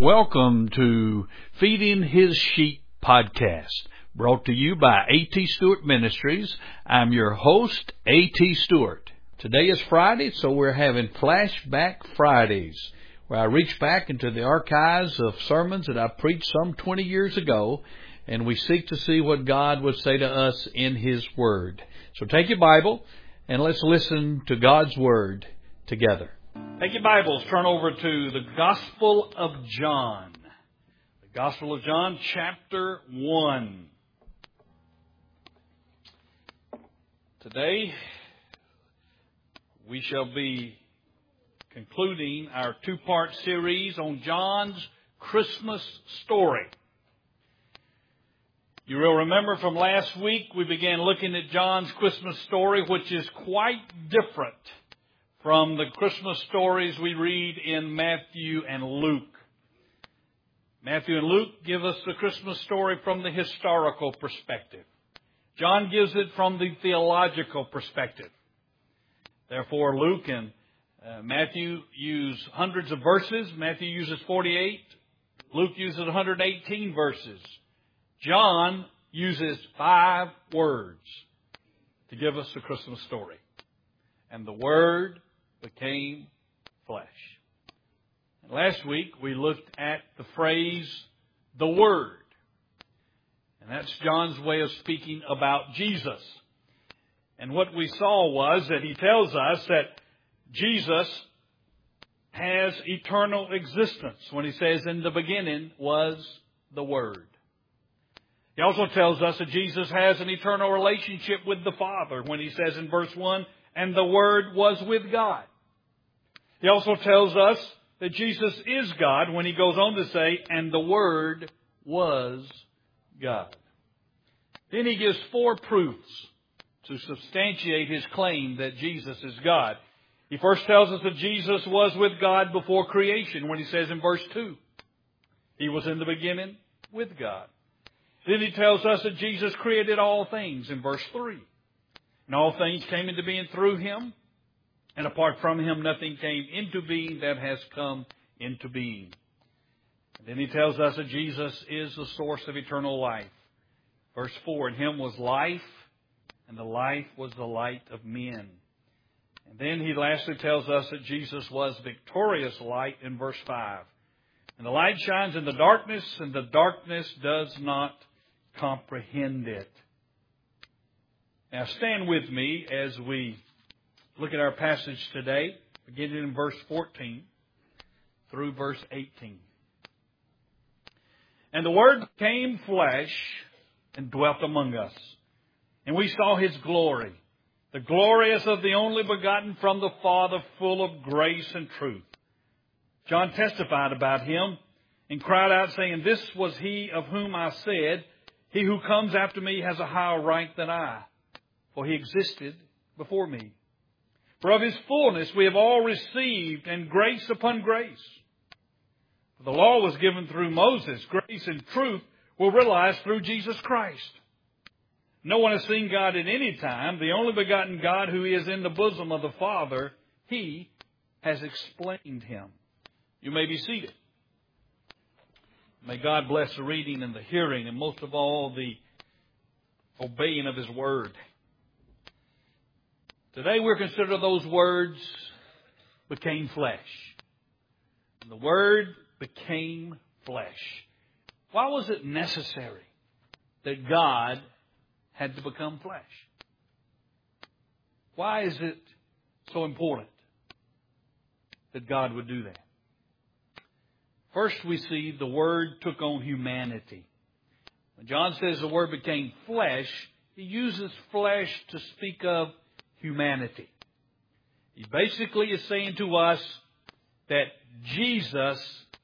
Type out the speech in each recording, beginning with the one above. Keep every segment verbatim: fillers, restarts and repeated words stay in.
Welcome to Feeding His Sheep podcast, brought to you by A T Stewart Ministries. I'm your host, A T Stewart. Today is Friday, so we're having Flashback Fridays, where I reach back into the archives of sermons that I preached some twenty years ago, and we seek to see what God would say to us in His Word. So take your Bible, and let's listen to God's Word together. Take your Bibles, turn over to the Gospel of John. The Gospel of John, chapter one. Today, we shall be concluding our two-part series on John's Christmas story. You will remember from last week, we began looking at John's Christmas story, which is quite different from the Christmas stories we read in Matthew and Luke. Matthew and Luke give us the Christmas story from the historical perspective. John gives it from the theological perspective. Therefore, Luke and uh, Matthew use hundreds of verses. Matthew uses forty-eight. Luke uses one hundred eighteen verses. John uses five words to give us the Christmas story. And the Word became flesh. And last week we looked at the phrase, the Word. And that's John's way of speaking about Jesus. And what we saw was that he tells us that Jesus has eternal existence when he says, in the beginning was the Word. He also tells us that Jesus has an eternal relationship with the Father when he says in verse one, and the Word was with God. He also tells us that Jesus is God when he goes on to say, and the Word was God. Then he gives four proofs to substantiate his claim that Jesus is God. He first tells us that Jesus was with God before creation when he says in verse two, he was in the beginning with God. Then he tells us that Jesus created all things in verse three. And all things came into being through him. And apart from him, nothing came into being that has come into being. And then he tells us that Jesus is the source of eternal life. Verse four, in him was life, and the life was the light of men. And then he lastly tells us that Jesus was victorious light in verse five. And the light shines in the darkness, and the darkness does not comprehend it. Now stand with me as we look at our passage today, beginning in verse fourteen through verse eighteen. And the Word became flesh and dwelt among us. And we saw His glory, the glory as of the only begotten from the Father, full of grace and truth. John testified about Him and cried out, saying, this was He of whom I said, he who comes after me has a higher rank than I, for He existed before me. For of His fullness we have all received, and grace upon grace. For the law was given through Moses. Grace and truth were realized through Jesus Christ. No one has seen God at any time. The only begotten God who is in the bosom of the Father, He has explained Him. You may be seated. May God bless the reading and the hearing, and most of all, the obeying of His Word. Today we're considering those words became flesh. And the Word became flesh. Why was it necessary that God had to become flesh? Why is it so important that God would do that? First, we see the Word took on humanity. When John says the Word became flesh, he uses flesh to speak of humanity. He basically is saying to us that Jesus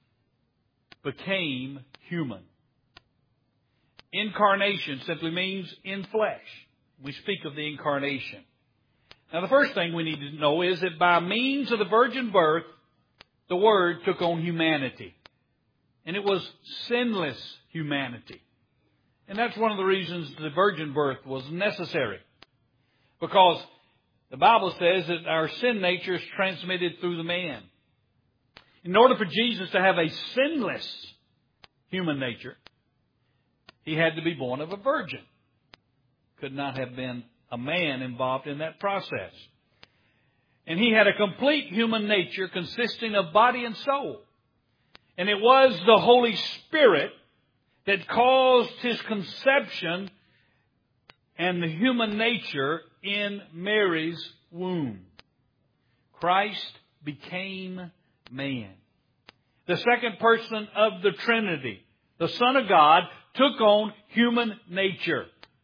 became human. Incarnation simply means in flesh. We speak of the incarnation. Now, the first thing we need to know is that by means of the virgin birth, the Word took on humanity. And it was sinless humanity. And that's one of the reasons the virgin birth was necessary. Because the Bible says that our sin nature is transmitted through the man. In order for Jesus to have a sinless human nature, He had to be born of a virgin. Could not have been a man involved in that process. And He had a complete human nature consisting of body and soul. And it was the Holy Spirit that caused His conception and the human nature in Mary's womb. Christ became man. The second person of the Trinity, the Son of God, took on human nature.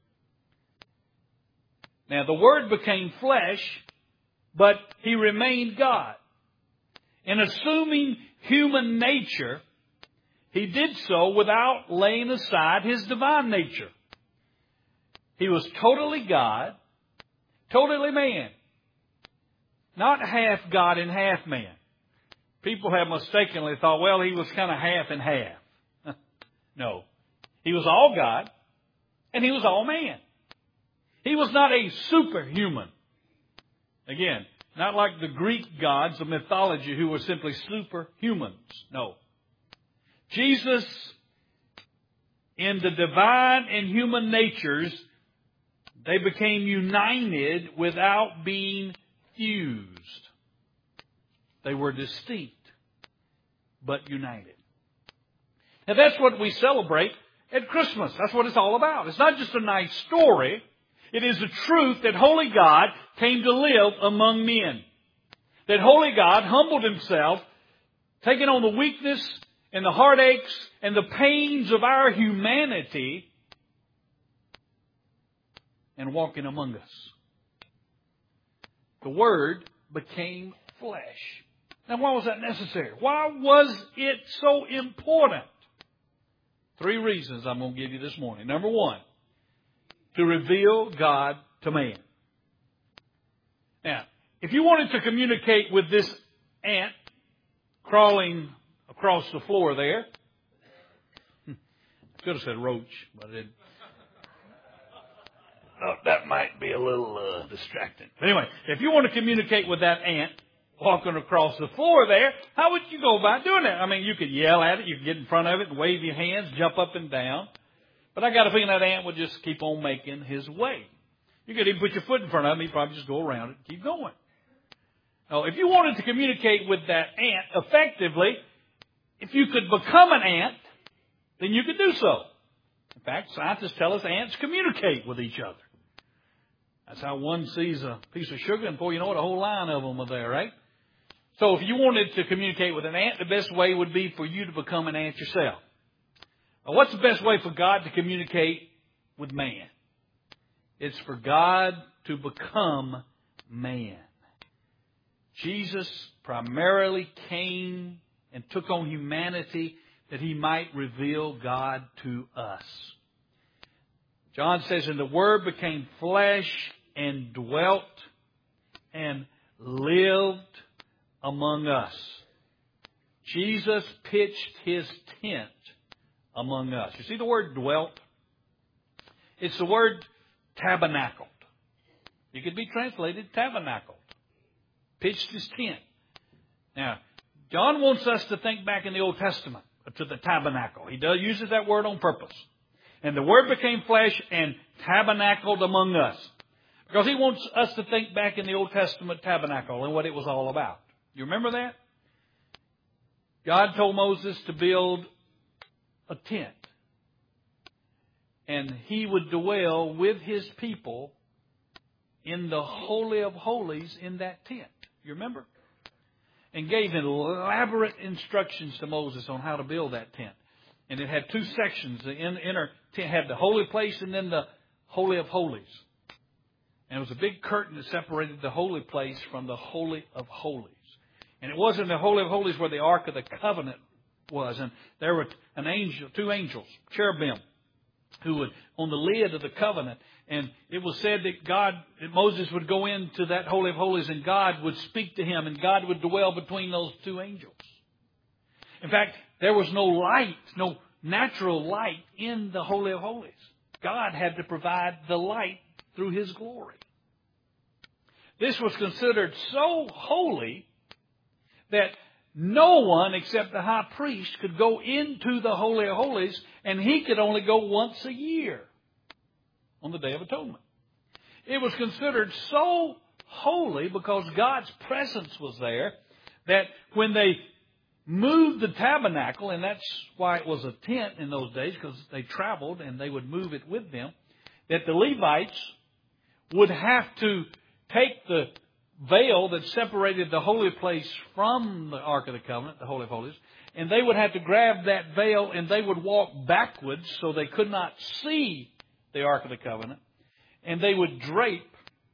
Now, the Word became flesh, but He remained God. In assuming human nature, He did so without laying aside His divine nature. He was totally God, totally man. Not half God and half man. People have mistakenly thought, well, He was kind of half and half. No. He was all God, and He was all man. He was not a superhuman. Again, not like the Greek gods of mythology who were simply superhumans. No. Jesus, in the divine and human natures, they became united without being fused. They were distinct, but united. Now that's what we celebrate at Christmas. That's what it's all about. It's not just a nice story. It is the truth that Holy God came to live among men. That Holy God humbled Himself, taking on the weakness and the heartaches and the pains of our humanity and walking among us. The Word became flesh. Now, why was that necessary? Why was it so important? Three reasons I'm going to give you this morning. Number one, to reveal God to man. Now, if you wanted to communicate with this ant crawling across the floor there, I could have said roach, but I didn't. Oh, that might be a little uh, distracting. But anyway, if you want to communicate with that ant walking across the floor there, how would you go about doing that? I mean, you could yell at it, you could get in front of it and wave your hands, jump up and down. But I got a feeling that ant would just keep on making his way. You could even put your foot in front of him, he'd probably just go around it and keep going. Now, if you wanted to communicate with that ant effectively, if you could become an ant, then you could do so. In fact, scientists tell us ants communicate with each other. That's how one sees a piece of sugar, and before you know it, a whole line of them are there, right? So if you wanted to communicate with an ant, the best way would be for you to become an ant yourself. Now, what's the best way for God to communicate with man? It's for God to become man. Jesus primarily came and took on humanity that He might reveal God to us. John says, and the Word became flesh and dwelt and lived among us. Jesus pitched His tent among us. You see the word dwelt? It's the word tabernacled. It could be translated tabernacled. Pitched His tent. Now, John wants us to think back in the Old Testament to the tabernacle. He does uses that word on purpose. And the Word became flesh and tabernacled among us. Because He wants us to think back in the Old Testament tabernacle and what it was all about. You remember that? God told Moses to build a tent. And He would dwell with His people in the Holy of Holies in that tent. You remember? And gave elaborate instructions to Moses on how to build that tent. And it had two sections. The inner tent had the holy place and then the Holy of Holies. And it was a big curtain that separated the holy place from the Holy of Holies. And it wasn't the Holy of Holies where the Ark of the Covenant was. And there were an angel, two angels, cherubim, who would on the lid of the covenant. And it was said that God, that Moses would go into that Holy of Holies and God would speak to him and God would dwell between those two angels. In fact, there was no light, no natural light in the Holy of Holies. God had to provide the light through His glory. This was considered so holy that no one except the high priest could go into the Holy of Holies, and he could only go once a year on the Day of Atonement. It was considered so holy because God's presence was there that when they moved the tabernacle, and that's why it was a tent in those days, because they traveled and they would move it with them, that the Levites would have to take the veil that separated the holy place from the Ark of the Covenant, the Holy of Holies, and they would have to grab that veil and they would walk backwards so they could not see the Ark of the Covenant, and they would drape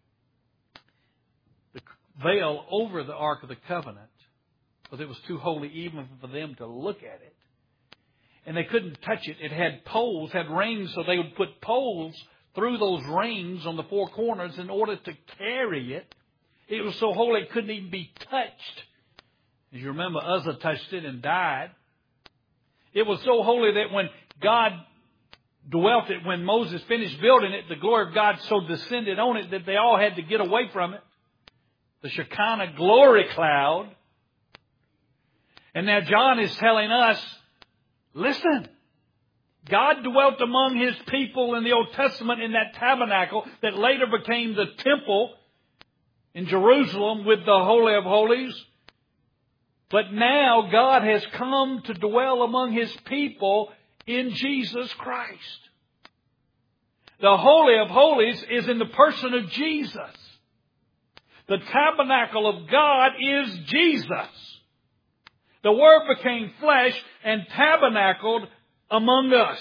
the veil over the Ark of the Covenant because it was too holy even for them to look at it. And they couldn't touch it. It had poles, had rings, so they would put poles through those rings on the four corners in order to carry it. It was so holy it couldn't even be touched. As you remember, Uzzah touched it and died. It was so holy that when God dwelt it, when Moses finished building it, the glory of God so descended on it that they all had to get away from it. The Shekinah glory cloud. And now John is telling us, listen, God dwelt among His people in the Old Testament in that tabernacle that later became the temple in Jerusalem with the Holy of Holies. But now God has come to dwell among His people in Jesus Christ. The Holy of Holies is in the person of Jesus. The tabernacle of God is Jesus. The Word became flesh and tabernacled among us.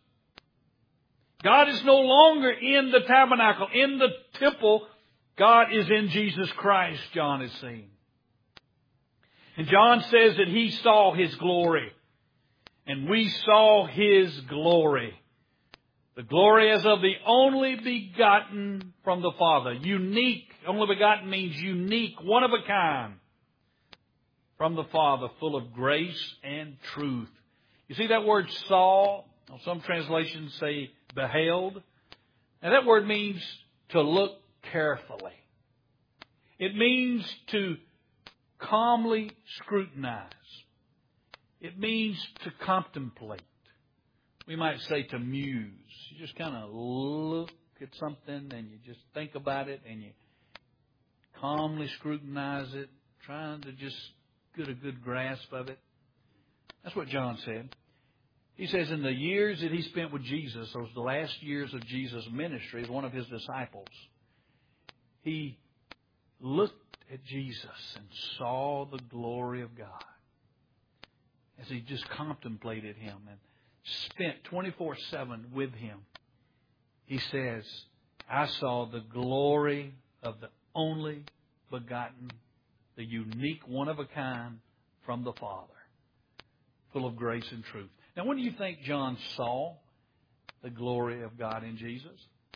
God is no longer in the tabernacle, in the temple. God is in Jesus Christ, John is saying. And John says that he saw His glory. And we saw His glory. The glory as of the only begotten from the Father. Unique. Only begotten means unique, one of a kind. From the Father, full of grace and truth. You see that word saw? Some translations say beheld. And that word means to look carefully. It means to calmly scrutinize. It means to contemplate. We might say to muse. You just kind of look at something and you just think about it and you calmly scrutinize it, trying to just get a good grasp of it. That's what John said. He says in the years that he spent with Jesus, those the last years of Jesus' ministry as one of His disciples, he looked at Jesus and saw the glory of God as he just contemplated Him and spent twenty-four seven with Him. He says, I saw the glory of the only begotten, the unique one of a kind from the Father, full of grace and truth. Now, when do you think John saw the glory of God in Jesus?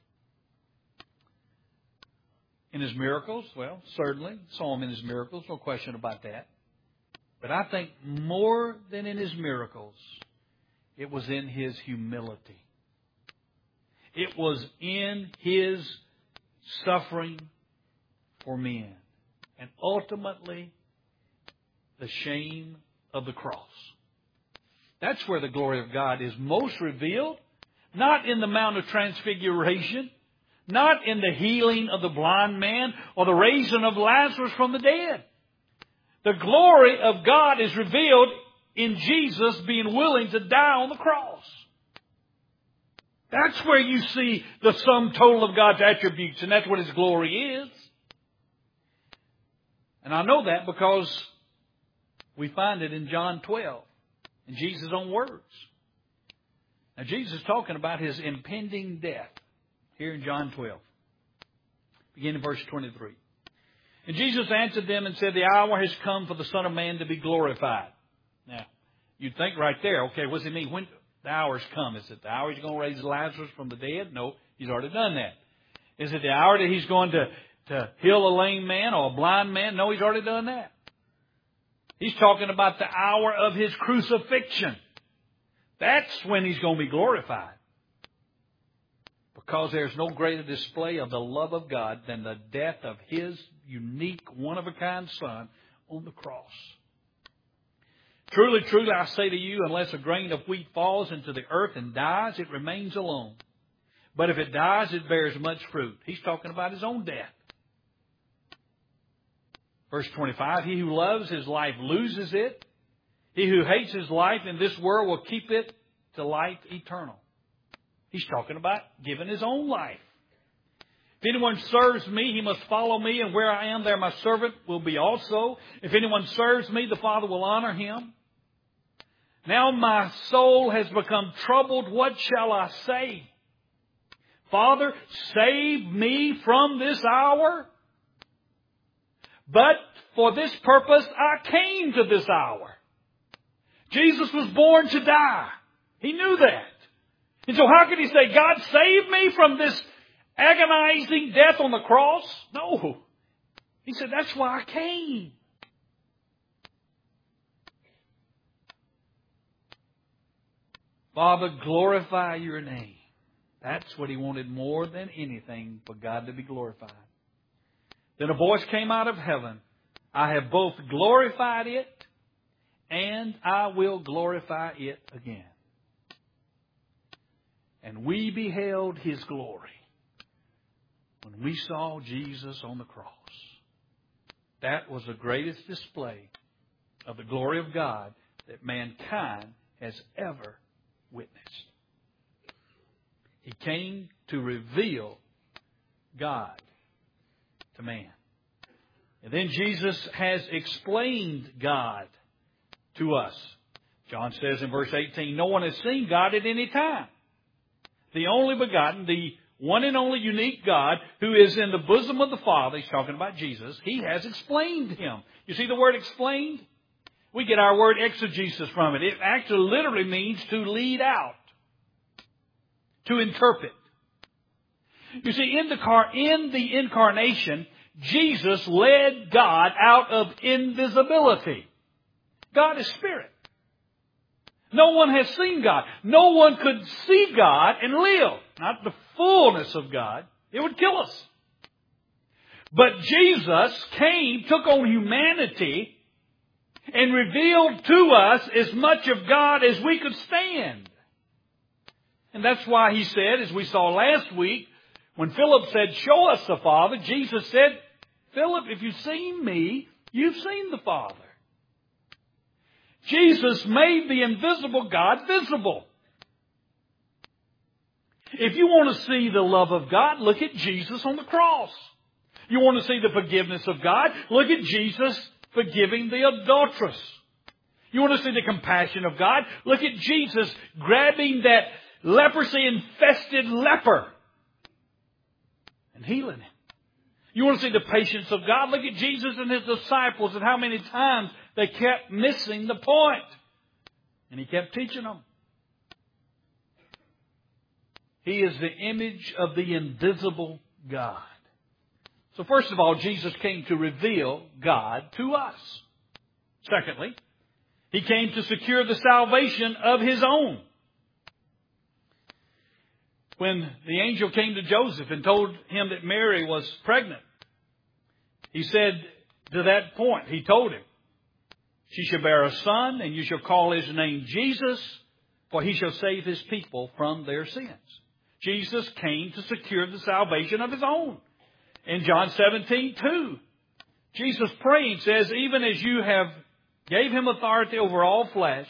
In His miracles? Well, certainly saw Him in His miracles, no question about that. But I think more than in His miracles, it was in His humility. It was in His suffering for men. And ultimately, the shame of the cross. That's where the glory of God is most revealed. Not in the Mount of Transfiguration. Not in the healing of the blind man or the raising of Lazarus from the dead. The glory of God is revealed in Jesus being willing to die on the cross. That's where you see the sum total of God's attributes, and that's what His glory is. And I know that because we find it in John twelve, in Jesus' own words. Now, Jesus is talking about His impending death here in John twelve, beginning in verse twenty-three. And Jesus answered them and said, the hour has come for the Son of Man to be glorified. Now, you'd think right there, okay, what does it mean? When the hour's come? Is it the hour He's going to raise Lazarus from the dead? No, He's already done that. Is it the hour that He's going to, to heal a lame man or a blind man? No, He's already done that. He's talking about the hour of His crucifixion. That's when He's going to be glorified. Because there's no greater display of the love of God than the death of His unique, one-of-a-kind Son on the cross. Truly, truly, I say to you, unless a grain of wheat falls into the earth and dies, it remains alone. But if it dies, it bears much fruit. He's talking about his own death. Verse twenty-five, he who loves his life loses it. He who hates his life in this world will keep it to life eternal. He's talking about giving his own life. If anyone serves me, he must follow me, and where I am, there my servant will be also. If anyone serves me, the Father will honor him. Now my soul has become troubled. What shall I say? Father, save me from this hour. But for this purpose I came to this hour. Jesus was born to die. He knew that. And so how could he say, God, save me from this agonizing death on the cross? No. He said, that's why I came. Father, glorify your name. That's what he wanted more than anything, for God to be glorified. Then a voice came out of heaven. I have both glorified it and I will glorify it again. And we beheld his glory when we saw Jesus on the cross. That was the greatest display of the glory of God that mankind has ever witnessed. He came to reveal God to man. And then Jesus has explained God to us. John says in verse eighteen, no one has seen God at any time. The only begotten, the one and only unique God who is in the bosom of the Father, he's talking about Jesus, he has explained him. You see the word explained? We get our word exegesis from it. It actually literally means to lead out, to interpret. You see, in the, car, in the incarnation, Jesus led God out of invisibility. God is spirit. No one has seen God. No one could see God and live. Not the fullness of God. It would kill us. But Jesus came, took on humanity, and revealed to us as much of God as we could stand. And that's why he said, as we saw last week, when Philip said, show us the Father, Jesus said, Philip, if you've seen me, you've seen the Father. Jesus made the invisible God visible. If you want to see the love of God, look at Jesus on the cross. You want to see the forgiveness of God, look at Jesus forgiving the adulteress. You want to see the compassion of God, look at Jesus grabbing that leprosy-infested leper and healing him. You want to see the patience of God? Look at Jesus and his disciples and how many times they kept missing the point. And he kept teaching them. He is the image of the invisible God. So first of all, Jesus came to reveal God to us. Secondly, he came to secure the salvation of his own. When the angel came to Joseph and told him that Mary was pregnant, he said to that point, he told him, she shall bear a son, and you shall call his name Jesus, for he shall save his people from their sins. Jesus came to secure the salvation of his own. In John seventeen two, Jesus praying says, even as you have gave him authority over all flesh,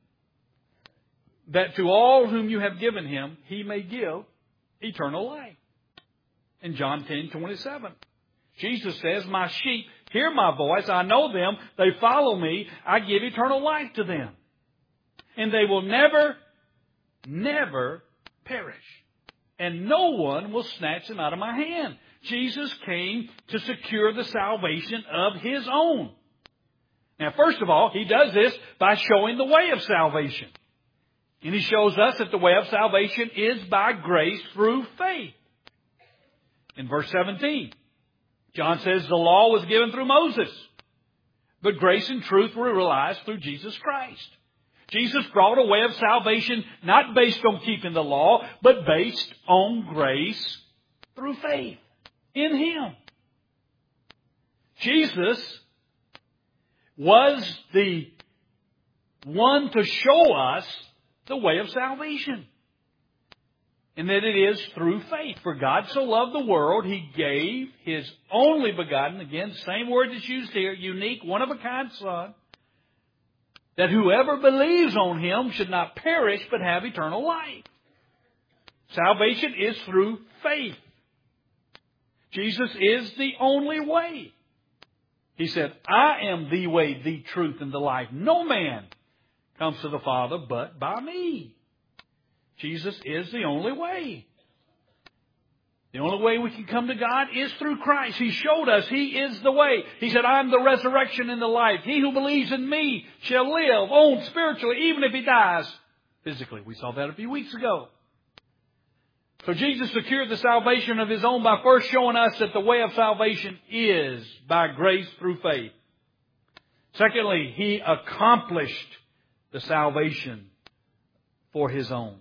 that to all whom you have given him, he may give eternal life. In John ten twenty-seven, Jesus says, my sheep hear my voice. I know them. They follow me. I give eternal life to them. And they will never, never perish. And no one will snatch them out of my hand. Jesus came to secure the salvation of his own. Now, first of all, he does this by showing the way of salvation. And he shows us that the way of salvation is by grace through faith. In verse seventeen, John says the law was given through Moses, but grace and truth were realized through Jesus Christ. Jesus brought a way of salvation not based on keeping the law, but based on grace through faith in him. Jesus was the one to show us the way of salvation. And that it is through faith. For God so loved the world, He gave His only begotten, again, same word that's used here, unique, one-of-a-kind Son, that whoever believes on Him should not perish but have eternal life. Salvation is through faith. Jesus is the only way. He said, I am the way, the truth, and the life. No man comes to the Father but by me. Jesus is the only way. The only way we can come to God is through Christ. He showed us He is the way. He said, I am the resurrection and the life. He who believes in me shall live on spiritually, even if he dies physically. We saw that a few weeks ago. So Jesus secured the salvation of His own by first showing us that the way of salvation is by grace through faith. Secondly, He accomplished the salvation for His own.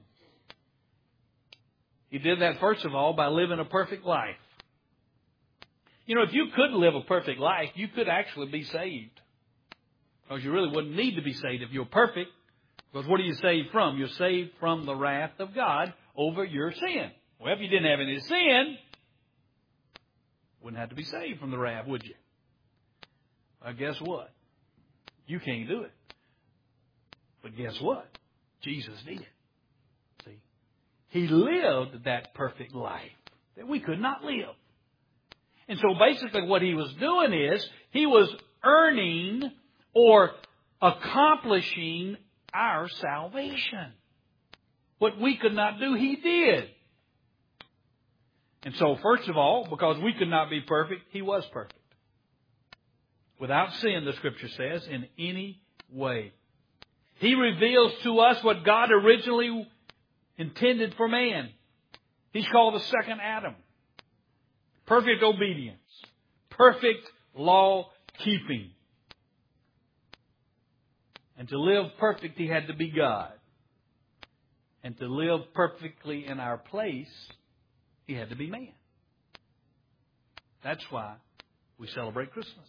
He did that, first of all, by living a perfect life. You know, if you could live a perfect life, you could actually be saved. Because you really wouldn't need to be saved if you're perfect. Because what are you saved from? You're saved from the wrath of God over your sin. Well, if you didn't have any sin, you wouldn't have to be saved from the wrath, would you? Well, guess what? You can't do it. But guess what? Jesus did. See? He lived that perfect life that we could not live. And so basically what He was doing is He was earning or accomplishing our salvation. What we could not do, He did. And so first of all, because we could not be perfect, He was perfect. Without sin, the Scripture says, in any way. He reveals to us what God originally intended for man. He's called the second Adam. Perfect obedience. Perfect law keeping. And to live perfect, He had to be God. And to live perfectly in our place, He had to be man. That's why we celebrate Christmas.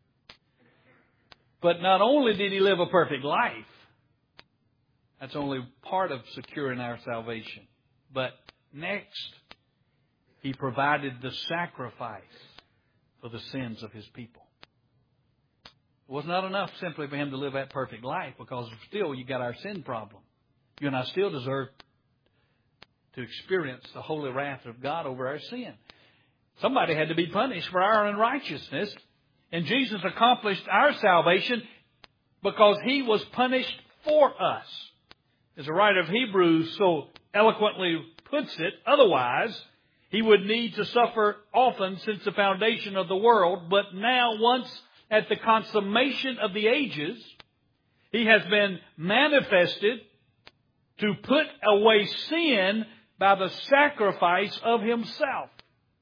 But not only did He live a perfect life, that's only part of securing our salvation. But next, He provided the sacrifice for the sins of His people. It was not enough simply for Him to live that perfect life, because still you got our sin problem. You and I still deserve to experience the holy wrath of God over our sin. Somebody had to be punished for our unrighteousness. And Jesus accomplished our salvation because He was punished for us. As the writer of Hebrews so eloquently puts it, otherwise He would need to suffer often since the foundation of the world. But now, once at the consummation of the ages, He has been manifested to put away sin by the sacrifice of Himself.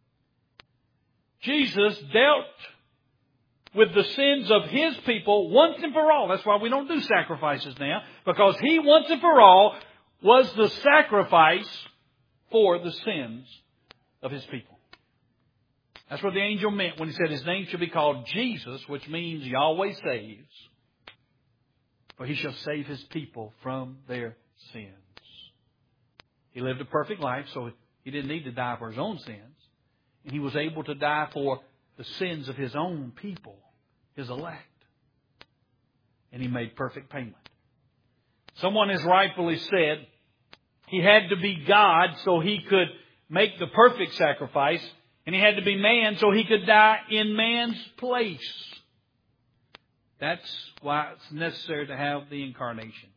Jesus dealt with the sins of His people once and for all. That's why we don't do sacrifices now, because He once and for all was the sacrifice for the sins of His people. That's what the angel meant when he said His name should be called Jesus, which means Yahweh saves. For He shall save His people from their sins. He lived a perfect life, so He didn't need to die for His own sins. And He was able to die for the sins of His own people, His elect. And He made perfect payment. Someone has rightfully said He had to be God so He could make the perfect sacrifice, and He had to be man so He could die in man's place. That's why it's necessary to have the incarnation.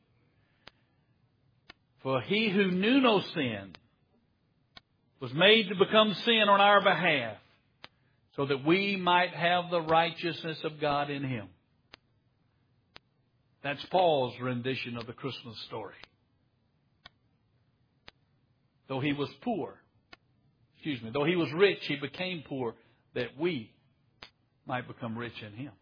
For He who knew no sin was made to become sin on our behalf, so that we might have the righteousness of God in Him. That's Paul's rendition of the Christmas story. Though He was poor, excuse me, though He was rich, He became poor, that we might become rich in Him.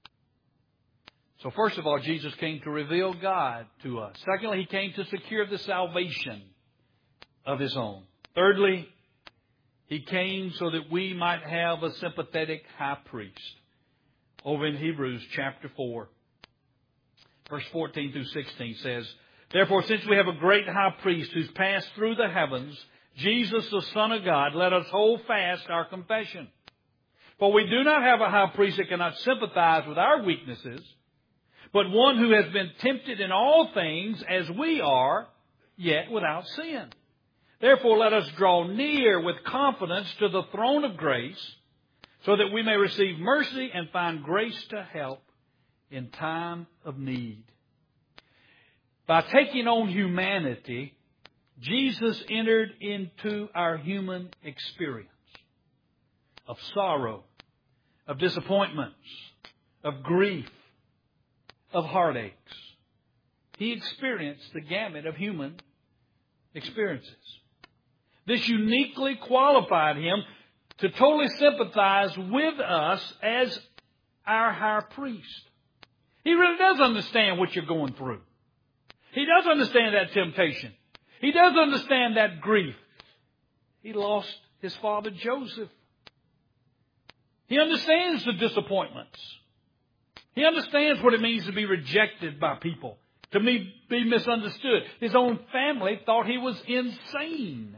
So first of all, Jesus came to reveal God to us. Secondly, He came to secure the salvation of His own. Thirdly, He came so that we might have a sympathetic high priest. Over in Hebrews chapter four. Verse fourteen through sixteen says, "Therefore, since we have a great high priest who's passed through the heavens, Jesus, the Son of God, let us hold fast our confession. For we do not have a high priest that cannot sympathize with our weaknesses, but one who has been tempted in all things as we are, yet without sin. Therefore, let us draw near with confidence to the throne of grace, so that we may receive mercy and find grace to help in time of need." By taking on humanity, Jesus entered into our human experience of sorrow, of disappointments, of grief, of heartaches. He experienced the gamut of human experiences. This uniquely qualified Him to totally sympathize with us as our high priest. He really does understand what you're going through. He does understand that temptation. He does understand that grief. He lost his father Joseph. He understands the disappointments. He understands what it means to be rejected by people, to be misunderstood. His own family thought he was insane.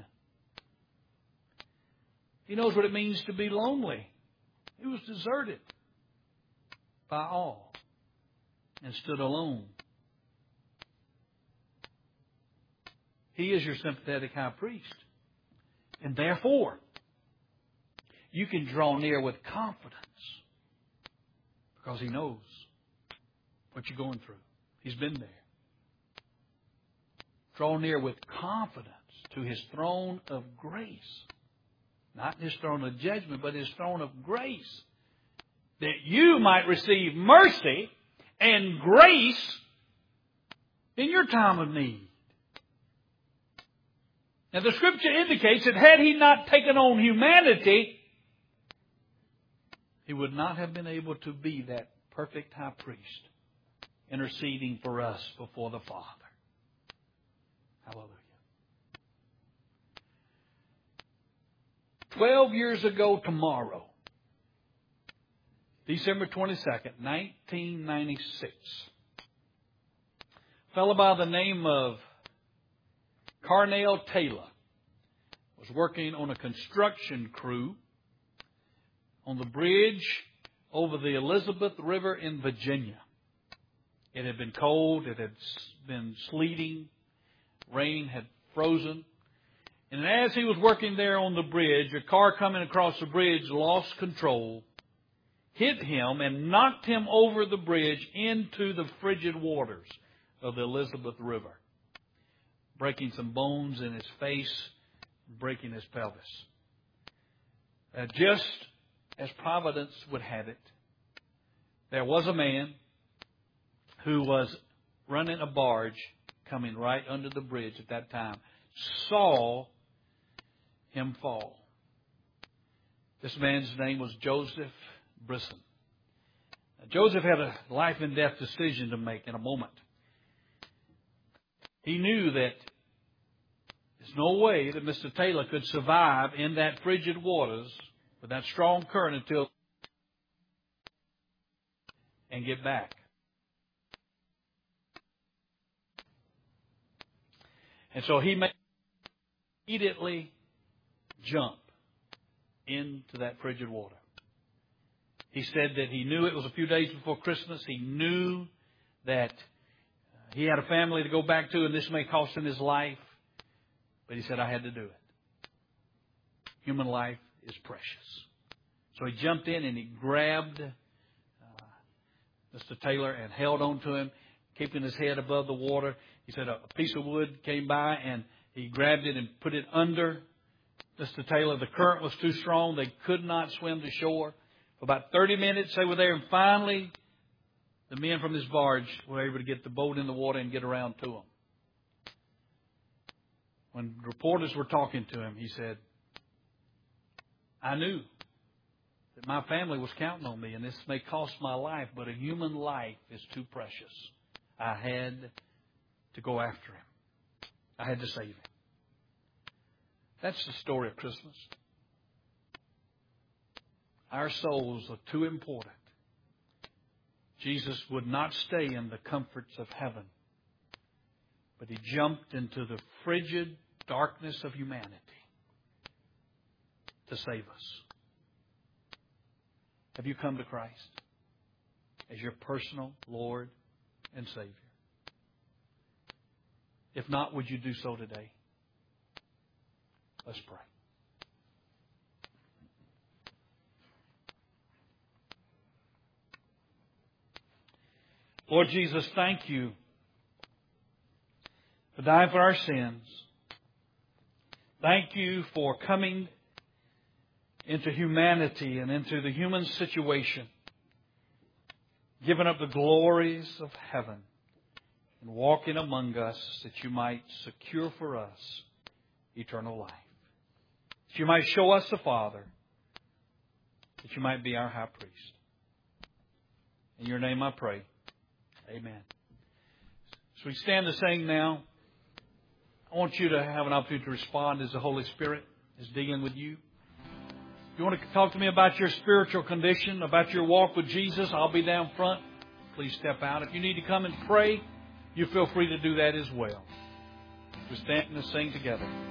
He knows what it means to be lonely. He was deserted by all and stood alone. He is your sympathetic high priest. And therefore, you can draw near with confidence because He knows what you're going through. He's been there. Draw near with confidence to His throne of grace. Not His throne of judgment, but His throne of grace. That you might receive mercy and grace in your time of need. Now the Scripture indicates that had He not taken on humanity, He would not have been able to be that perfect high priest interceding for us before the Father. Hallelujah. Twelve years ago tomorrow, December twenty-second, nineteen ninety-six, a fellow by the name of Carnell Taylor was working on a construction crew on the bridge over the Elizabeth River in Virginia. It had been cold. It had been sleeting. Rain had frozen. And as he was working there on the bridge, a car coming across the bridge lost control, hit him, and knocked him over the bridge into the frigid waters of the Elizabeth River, breaking some bones in his face, breaking his pelvis. Uh, just as providence would have it, there was a man who was running a barge coming right under the bridge at that time, saw him fall. This man's name was Joseph Brisson. Now, Joseph had a life and death decision to make in a moment. He knew that there's no way that Mister Taylor could survive in that frigid waters with that strong current until and get back. And so he made immediately jump into that frigid water. He said that he knew it was a few days before Christmas. He knew that he had a family to go back to, and this may cost him his life. But he said, I had to do it. Human life is precious. So he jumped in and he grabbed uh, Mister Taylor and held on to him, keeping his head above the water. He said a piece of wood came by and he grabbed it and put it under Mister Taylor. The current was too strong. They could not swim to shore. For about thirty minutes they were there, and finally the men from his barge were able to get the boat in the water and get around to him. When reporters were talking to him, he said, I knew that my family was counting on me, and this may cost my life, but a human life is too precious. I had to go after him. I had to save him. That's the story of Christmas. Our souls are too important Jesus would not stay in the comforts of heaven, but He jumped into the frigid darkness of humanity to save us. Have you come to Christ as your personal Lord and Savior? If not, would you do so today? Let's pray. Lord Jesus, thank You for dying for our sins. Thank You for coming into humanity and into the human situation, giving up the glories of heaven and walking among us that You might secure for us eternal life. That You might show us the Father. That You might be our high priest. In Your name I pray. Amen. So we stand to sing now. I want you to have an opportunity to respond as the Holy Spirit is dealing with you. If you want to talk to me about your spiritual condition, about your walk with Jesus, I'll be down front. Please step out. If you need to come and pray, you feel free to do that as well. We stand and sing together.